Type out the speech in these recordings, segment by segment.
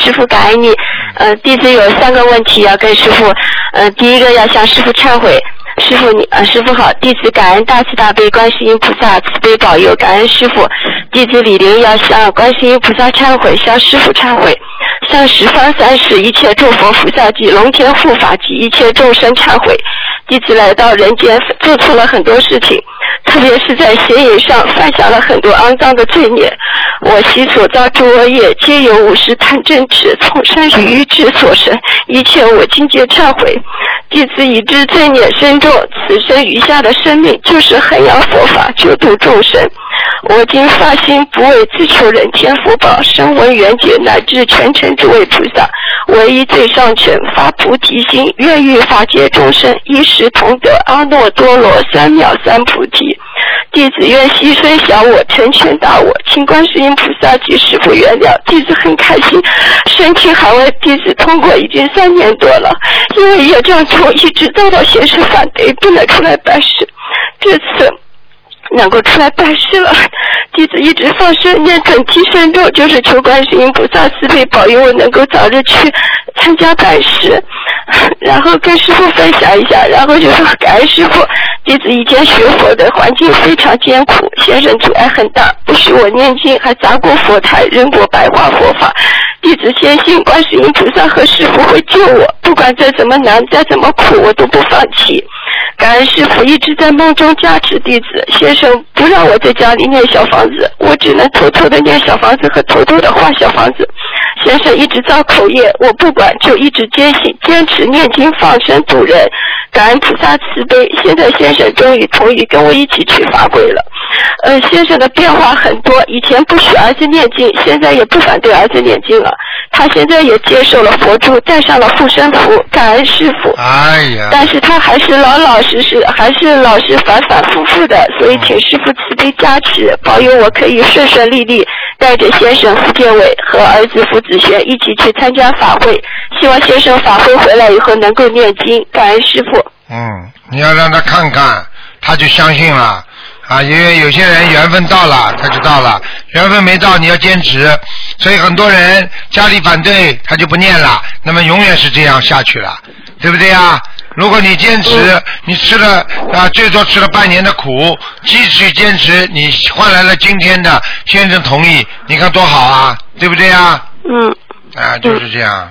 师父感恩你。弟子有3个问题要跟师父。第一个要向师父忏悔。师父好，弟子感恩大慈大悲观世音菩萨慈悲保佑，感恩师父。弟子李玲要向观世音菩萨忏悔，向师父忏悔，向十方三世一切诸佛菩萨及龙天护法及一切众生忏悔。弟子来到人间做错了很多事情，特别是在邪淫上犯下了很多肮脏的罪孽。我昔所造诸恶业，皆由无事贪嗔痴从善与欲之所生，一切我今皆忏悔。弟子已知罪孽深重，此生余下的生命就是弘扬佛法，救度众生。我今发心不为自求人天福报，声闻缘觉乃至全尘诸位菩萨，唯一最上乘，发菩提心，愿欲法界众生一时同得阿耨多罗三藐三菩提。弟子愿牺牲小我，成全大我，请观世音菩萨及师父原谅。弟子很开心，申请海外弟子通过已经3年多了，因为业障重，一直遭到先生反对，不能出来办事。这次能够出来办事了，弟子一直放生念准提神咒，就是求观世音菩萨慈悲保佑我能够早日去参加办事，然后跟师父分享一下，然后就说感恩师父。弟子以前学佛的环境非常艰苦，先生阻碍很大，不许我念经，还砸过佛台，扔过白话佛法。弟子坚信观世音菩萨和师父会救我，不管再怎么难，再怎么苦，我都不放弃。感恩师父一直在梦中加持弟子，先生不让我在家里念小房子，我只能偷偷的念小房子和偷偷的画小房子。先生一直造口业，我不管，就一直坚持念经放生度人。感恩菩萨慈悲，现在先生终于同意跟我一起去法会了。先生的变化很多，以前不许儿子念经，现在也不反对儿子念经了。他现在也接受了佛珠，戴上了护身符，感恩师父。 哎呀！ 但是他还是老实，还是老是反复的，所以请师父慈悲加持，保佑我可以顺顺利利带着先生傅建伟和儿子傅子璇一起去参加法会，希望先生法会回来以后能够念经，感恩师父。 你要让他看看，他就相信了啊！因为有些人缘分到了，他就到了；缘分没到，你要坚持。所以很多人家里反对，他就不念了，那么永远是这样下去了，对不对啊？如果你坚持，你吃了最多吃了半年的苦，继续坚持，你换来了今天的先生同意，你看多好啊，对不对啊？就是这样，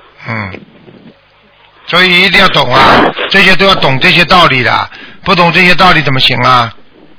所以一定要懂啊，这些都要懂这些道理的，不懂这些道理怎么行啊？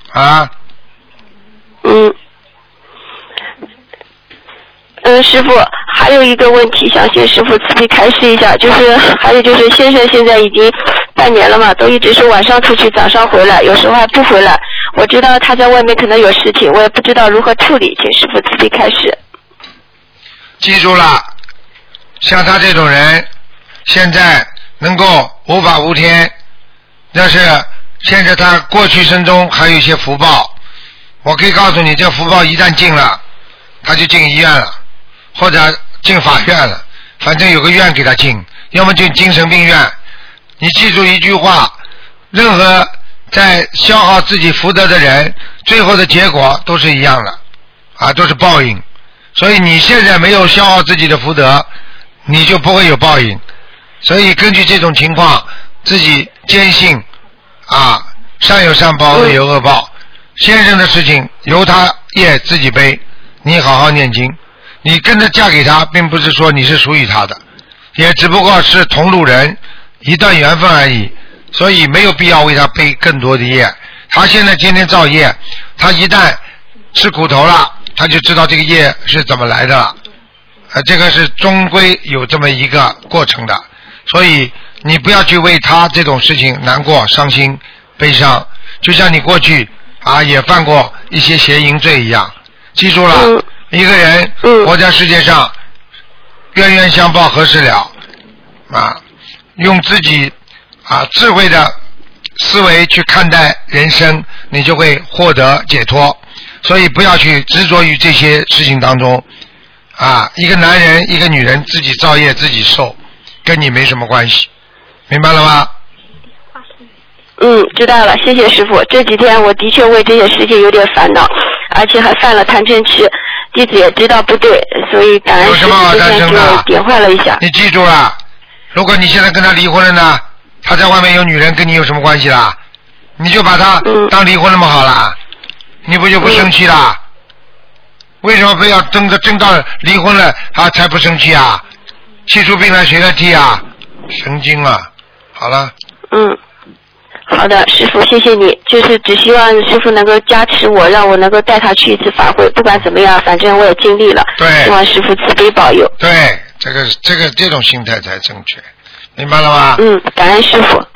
师父，还有一个问题想请师父慈悲开示一下，还有就是先生现在已经半年了嘛，都一直是晚上出去，早上回来，有时候还不回来。我知道他在外面可能有事情，我也不知道如何处理，请师父慈悲开示。 记住了，像他这种人，现在能够无法无天，但是现在他过去生中还有一些福报，我可以告诉你，这福报一旦尽了，他就进医院了，或者进法院了，反正有个院给他进，要么进精神病院。你记住一句话，任何在消耗自己福德的人，最后的结果都是一样的都是报应。所以你现在没有消耗自己的福德，你就不会有报应。所以根据这种情况，自己坚信善有善报，恶有恶报。先生的事情由他业自己背，你好好念经。你跟着嫁给他，并不是说你是属于他的，也只不过是同路人，一段缘分而已，所以没有必要为他背更多的业。他现在天天造业，他一旦吃苦头了，他就知道这个业是怎么来的了。这个是终归有这么一个过程的，所以你不要去为他这种事情难过、伤心、悲伤。就像你过去也犯过一些邪淫罪一样，记住了，一个人活在世界上，冤冤相报何时了用自己智慧的思维去看待人生，你就会获得解脱。所以不要去执着于这些事情当中一个男人一个女人自己造业自己受，跟你没什么关系，明白了吗？ 知道了，谢谢师父。这几天我的确为这些事情有点烦恼， 而且还犯了贪嗔痴。弟子也知道不对，所以感恩师傅之前给我点化了一下。 你记住了，如果你现在跟他离婚了呢，他在外面有女人，跟你有什么关系啦？你就把他当离婚那么好啦，你不就不生气啦？为什么非要争到离婚了他才不生气啊？气出病来谁来替啊？神经啊！好了。 好的，师傅，谢谢你。就是只希望师傅能够加持我，让我能够带他去一次法会。不管怎么样，反正我也尽力了。 对。 希望师傅慈悲保佑。 对，这种心态才正确，明白了吗？ 感恩师傅。